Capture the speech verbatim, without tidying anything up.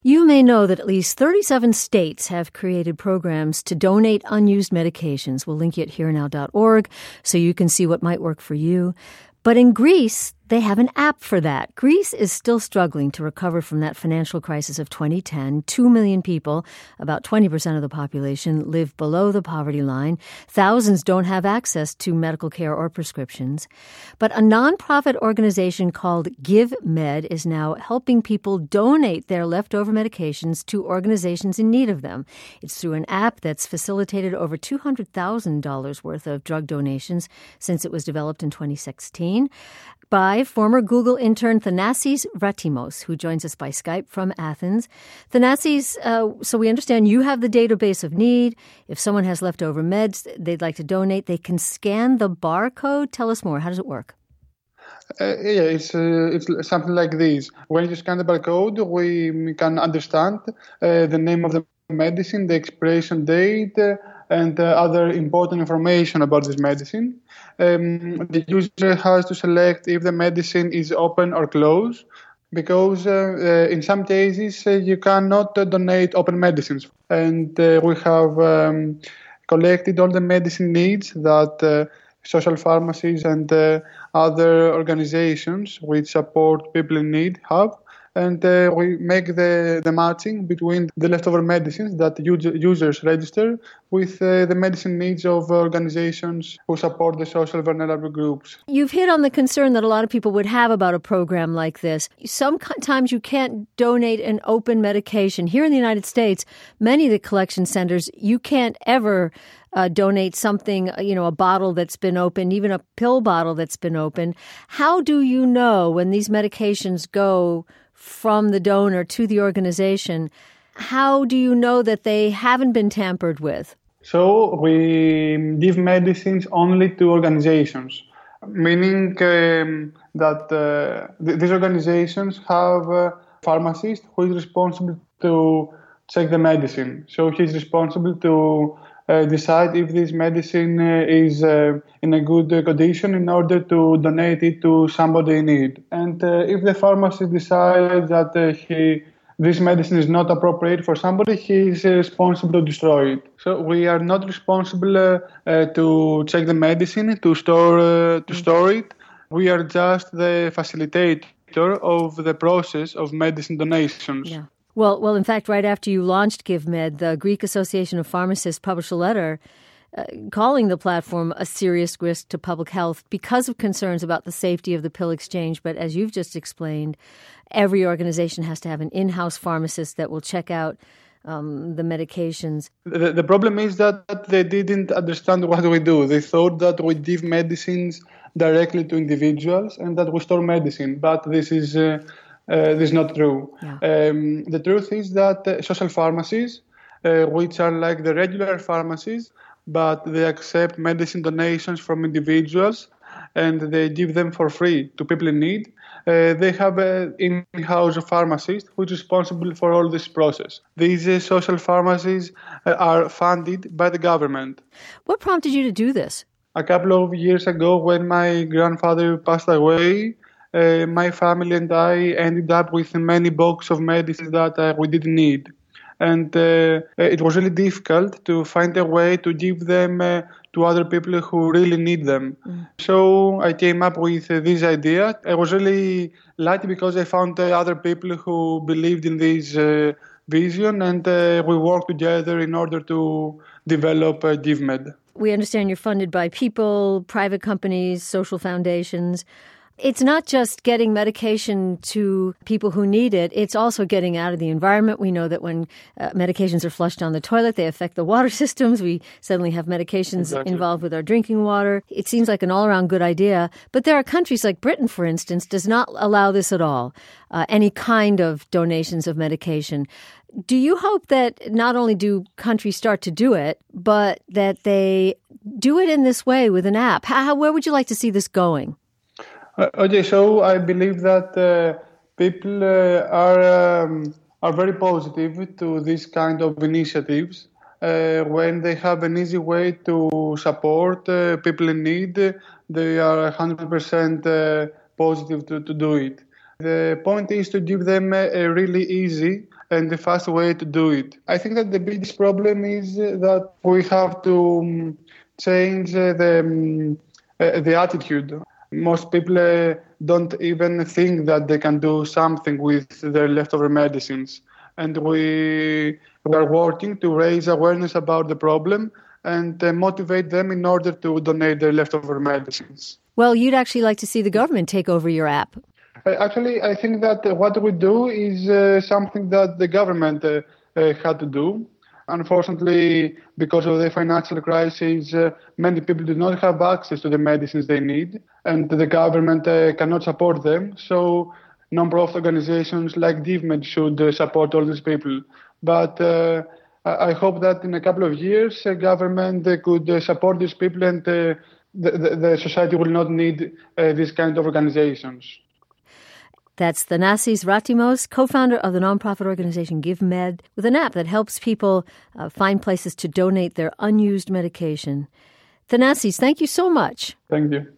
You may know that at least thirty-seven states have created programs to donate unused medications. We'll link you at here now dot org so you can see what might work for you. But in Greece, they have an app for that. Greece is still struggling to recover from that financial crisis of twenty ten. Two million people, about twenty percent of the population, live below the poverty line. Thousands don't have access to medical care or prescriptions. But a nonprofit organization called GiveMed is now helping people donate their leftover medications to organizations in need of them. It's through an app that's facilitated over two hundred thousand dollars worth of drug donations since it was developed in twenty sixteen. By former Google intern Thanasis Ratimos, who joins us by Skype from Athens. Thanasis, uh, so we understand you have the database of need. If someone has leftover meds they'd like to donate, they can scan the barcode. Tell us more. How does it work? Uh, yeah, it's uh, it's something like this. When you scan the barcode, we can understand uh, the name of the medicine, the expiration date, uh, and uh, other important information about this medicine. Um, the user has to select if the medicine is open or closed, because uh, uh, in some cases uh, you cannot uh, donate open medicines. And uh, we have um, collected all the medicine needs that uh, social pharmacies and uh, other organizations which support people in need have. And uh, we make the, the matching between the leftover medicines that users register with uh, the medicine needs of organizations who support the social vulnerable groups. You've hit on the concern that a lot of people would have about a program like this. Sometimes you can't donate an open medication. Here in the United States, many of the collection centers, you can't ever Uh, donate something, you know, a bottle that's been opened, even a pill bottle that's been opened. How do you know when these medications go from the donor to the organization? How do you know that they haven't been tampered with? So we give medicines only to organizations, meaning um, that uh, th- these organizations have a pharmacist who is responsible to check the medicine. So he's responsible to Uh, decide if this medicine uh, is uh, in a good uh, condition in order to donate it to somebody in need. And uh, if the pharmacist decides that uh, he this medicine is not appropriate for somebody, he is uh, responsible to destroy it. So we are not responsible uh, uh, to check the medicine, to store uh, to store it. We are just the facilitator of the process of medicine donations. Yeah. Well, well, in fact, right after you launched GiveMed, the Greek Association of Pharmacists published a letter uh, calling the platform a serious risk to public health because of concerns about the safety of the pill exchange. But as you've just explained, every organization has to have an in-house pharmacist that will check out um, the medications. The, the problem is that they didn't understand what we do. They thought that we give medicines directly to individuals and that we store medicine. But this is... Uh, Uh, this is not true. Yeah. Um, the truth is that uh, social pharmacies, uh, which are like the regular pharmacies, but they accept medicine donations from individuals and they give them for free to people in need. Uh, they have an in-house pharmacist who is responsible for all this process. These uh, social pharmacies uh, are funded by the government. What prompted you to do this? A couple of years ago, when my grandfather passed away, Uh, my family and I ended up with many boxes of medicines that uh, we didn't need. And uh, it was really difficult to find a way to give them uh, to other people who really need them. Mm. So I came up with uh, this idea. I was really lucky because I found uh, other people who believed in this uh, vision, and uh, we worked together in order to develop uh, GiveMed. We understand you're funded by people, private companies, social foundations. It's not just getting medication to people who need it. It's also getting out of the environment. We know that when uh, medications are flushed down the toilet, they affect the water systems. We suddenly have medications exactly. involved with our drinking water. It seems like an all-around good idea. But there are countries like Britain, for instance, does not allow this at all, uh, any kind of donations of medication. Do you hope that not only do countries start to do it, but that they do it in this way with an app? How, where would you like to see this going? Uh, okay, so I believe that uh, people uh, are um, are very positive to this kind of initiatives. Uh, when they have an easy way to support uh, people in need, they are one hundred percent uh, positive to, to do it. The point is to give them a, a really easy and the fast way to do it. I think that the biggest problem is that we have to um, change uh, the, um, uh, the attitude. Most people uh, don't even think that they can do something with their leftover medicines. And we, we are working to raise awareness about the problem and uh, motivate them in order to donate their leftover medicines. Well, you'd actually like to see the government take over your app. Uh, actually, I think that uh, what we do is uh, something that the government uh, uh, had to do. Unfortunately, because of the financial crisis, uh, many people do not have access to the medicines they need, and the government uh, cannot support them. So, non-profit organizations like DivMed should uh, support all these people. But uh, I hope that in a couple of years, uh, government uh, could uh, support these people, and uh, the, the, the society will not need uh, these kind of organizations. That's Thanasis Ratimos, co-founder of the nonprofit organization GiveMed, with an app that helps people uh, find places to donate their unused medication. Thanasis, thank you so much. Thank you.